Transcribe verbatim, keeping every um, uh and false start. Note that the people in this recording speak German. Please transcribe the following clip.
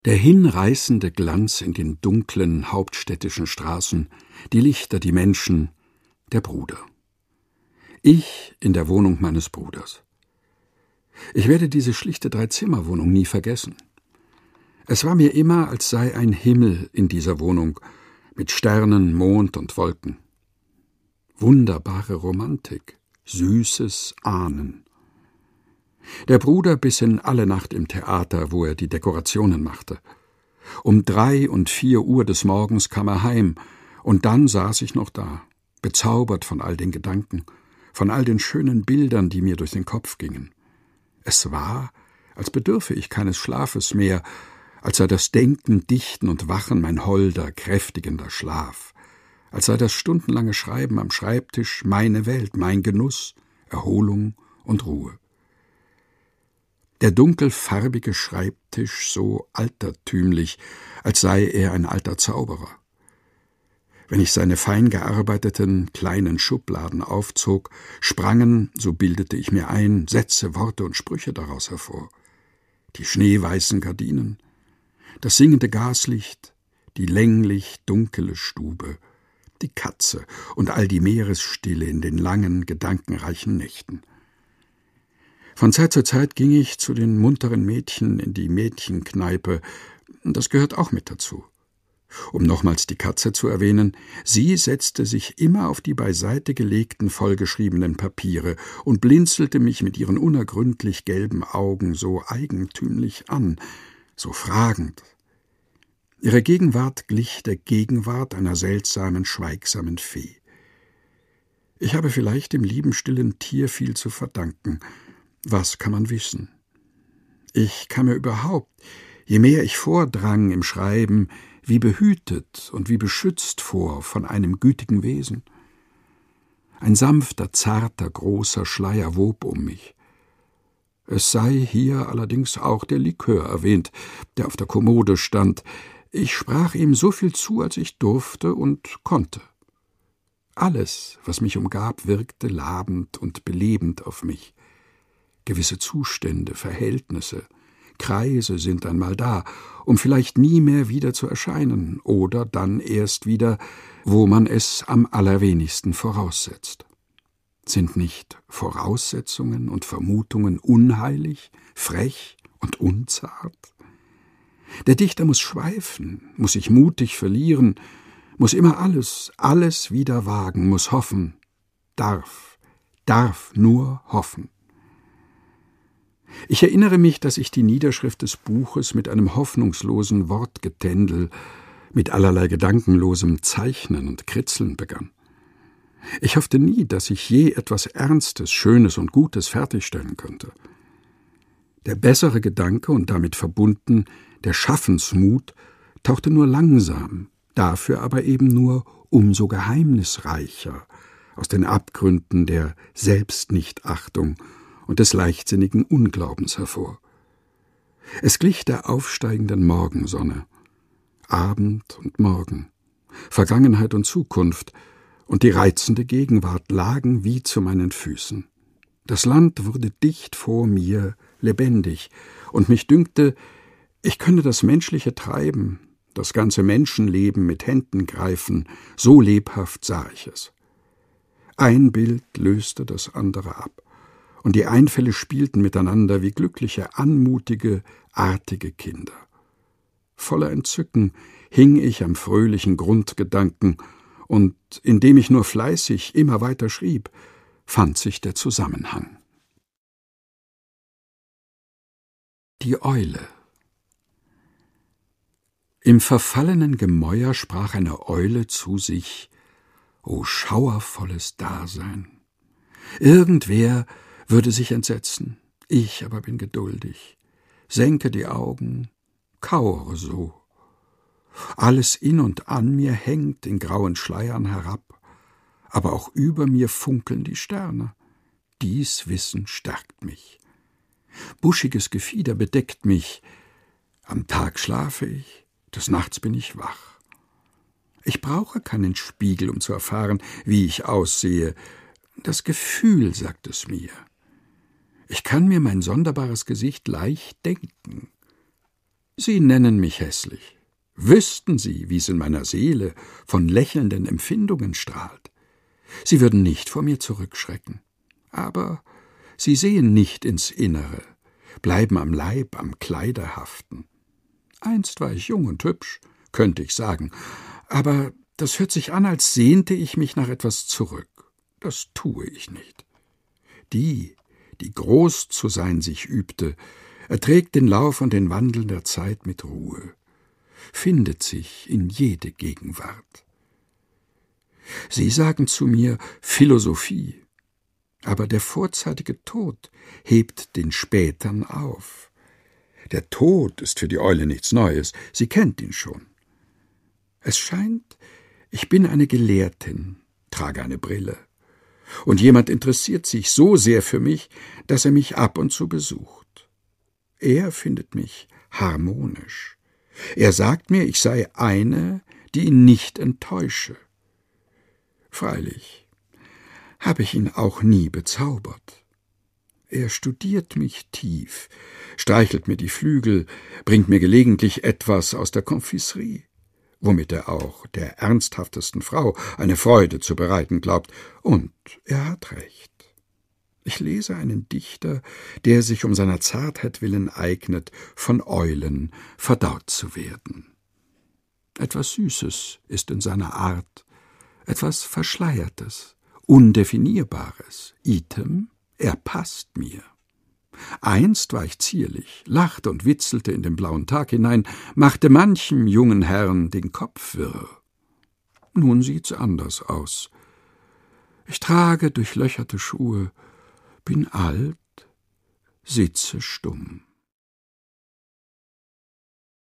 Der hinreißende Glanz in den dunklen hauptstädtischen Straßen, die Lichter, die Menschen, der Bruder. Ich in der Wohnung meines Bruders. Ich werde diese schlichte Dreizimmerwohnung nie vergessen. Es war mir immer, als sei ein Himmel in dieser Wohnung, mit Sternen, Mond und Wolken. Wunderbare Romantik, süßes Ahnen. Der Bruder biss in alle Nacht im Theater, wo er die Dekorationen machte. Um drei und vier Uhr des Morgens kam er heim, und dann saß ich noch da, bezaubert von all den Gedanken, von all den schönen Bildern, die mir durch den Kopf gingen. Es war, als bedürfe ich keines Schlafes mehr, als sei das Denken, Dichten und Wachen mein holder, kräftigender Schlaf, als sei das stundenlange Schreiben am Schreibtisch meine Welt, mein Genuss, Erholung und Ruhe. Der dunkelfarbige Schreibtisch so altertümlich, als sei er ein alter Zauberer. Wenn ich seine fein gearbeiteten kleinen Schubladen aufzog, sprangen, so bildete ich mir ein, Sätze, Worte und Sprüche daraus hervor. Die schneeweißen Gardinen, das singende Gaslicht, die länglich dunkle Stube, die Katze und all die Meeresstille in den langen, gedankenreichen Nächten. Von Zeit zu Zeit ging ich zu den munteren Mädchen in die Mädchenkneipe, das gehört auch mit dazu. Um nochmals die Katze zu erwähnen, sie setzte sich immer auf die beiseite gelegten, vollgeschriebenen Papiere und blinzelte mich mit ihren unergründlich gelben Augen so eigentümlich an, so fragend. Ihre Gegenwart glich der Gegenwart einer seltsamen, schweigsamen Fee. Ich habe vielleicht dem lieben, stillen Tier viel zu verdanken. Was kann man wissen? Ich kam mir überhaupt, je mehr ich vordrang im Schreiben, wie behütet und wie beschützt vor von einem gütigen Wesen. Ein sanfter, zarter, großer Schleier wob um mich. Es sei hier allerdings auch der Likör erwähnt, der auf der Kommode stand. Ich sprach ihm so viel zu, als ich durfte und konnte. Alles, was mich umgab, wirkte labend und belebend auf mich. Gewisse Zustände, Verhältnisse, Kreise sind einmal da, um vielleicht nie mehr wieder zu erscheinen oder dann erst wieder, wo man es am allerwenigsten voraussetzt. Sind nicht Voraussetzungen und Vermutungen unheilig, frech und unzart? Der Dichter muss schweifen, muss sich mutig verlieren, muss immer alles, alles wieder wagen, muss hoffen, darf, darf nur hoffen. Ich erinnere mich, dass ich die Niederschrift des Buches mit einem hoffnungslosen Wortgetändel, mit allerlei gedankenlosem Zeichnen und Kritzeln begann. Ich hoffte nie, dass ich je etwas Ernstes, Schönes und Gutes fertigstellen könnte. Der bessere Gedanke und damit verbunden der Schaffensmut tauchte nur langsam, dafür aber eben nur umso geheimnisreicher aus den Abgründen der Selbstnichtachtung und des leichtsinnigen Unglaubens hervor. Es glich der aufsteigenden Morgensonne, Abend und Morgen, Vergangenheit und Zukunft, und die reizende Gegenwart lagen wie zu meinen Füßen. Das Land wurde dicht vor mir lebendig, und mich dünkte, ich könne das menschliche Treiben, das ganze Menschenleben mit Händen greifen, so lebhaft sah ich es. Ein Bild löste das andere ab, und die Einfälle spielten miteinander wie glückliche, anmutige, artige Kinder. Voller Entzücken hing ich am fröhlichen Grundgedanken, und indem ich nur fleißig immer weiter schrieb, fand sich der Zusammenhang. Die Eule. Im verfallenen Gemäuer sprach eine Eule zu sich: »O schauervolles Dasein! Irgendwer würde sich entsetzen, ich aber bin geduldig, senke die Augen, kauere so. Alles in und an mir hängt in grauen Schleiern herab, aber auch über mir funkeln die Sterne. Dies Wissen stärkt mich. Buschiges Gefieder bedeckt mich, am Tag schlafe ich, des Nachts bin ich wach. Ich brauche keinen Spiegel, um zu erfahren, wie ich aussehe. Das Gefühl sagt es mir. Ich kann mir mein sonderbares Gesicht leicht denken. Sie nennen mich hässlich. Wüssten Sie, wie es in meiner Seele von lächelnden Empfindungen strahlt. Sie würden nicht vor mir zurückschrecken. Aber Sie sehen nicht ins Innere, bleiben am Leib, am Kleider haften. Einst war ich jung und hübsch, könnte ich sagen, aber das hört sich an, als sehnte ich mich nach etwas zurück. Das tue ich nicht. Die, die groß zu sein sich übte, erträgt den Lauf und den Wandel der Zeit mit Ruhe, findet sich in jede Gegenwart. Sie sagen zu mir Philosophie, aber der vorzeitige Tod hebt den Spätern auf. Der Tod ist für die Eule nichts Neues, sie kennt ihn schon. Es scheint, ich bin eine Gelehrtin, trage eine Brille, und jemand interessiert sich so sehr für mich, dass er mich ab und zu besucht. Er findet mich harmonisch. Er sagt mir, ich sei eine, die ihn nicht enttäusche. Freilich habe ich ihn auch nie bezaubert. Er studiert mich tief, streichelt mir die Flügel, bringt mir gelegentlich etwas aus der Konfiserie, womit er auch der ernsthaftesten Frau eine Freude zu bereiten glaubt, und er hat recht. Ich lese einen Dichter, der sich um seiner Zartheit willen eignet, von Eulen verdaut zu werden. Etwas Süßes ist in seiner Art, etwas Verschleiertes, Undefinierbares, item, er passt mir. Einst war ich zierlich, lachte und witzelte in den blauen Tag hinein, machte manchem jungen Herrn den Kopf wirr. Nun sieht's anders aus. Ich trage durchlöcherte Schuhe, bin alt, sitze stumm.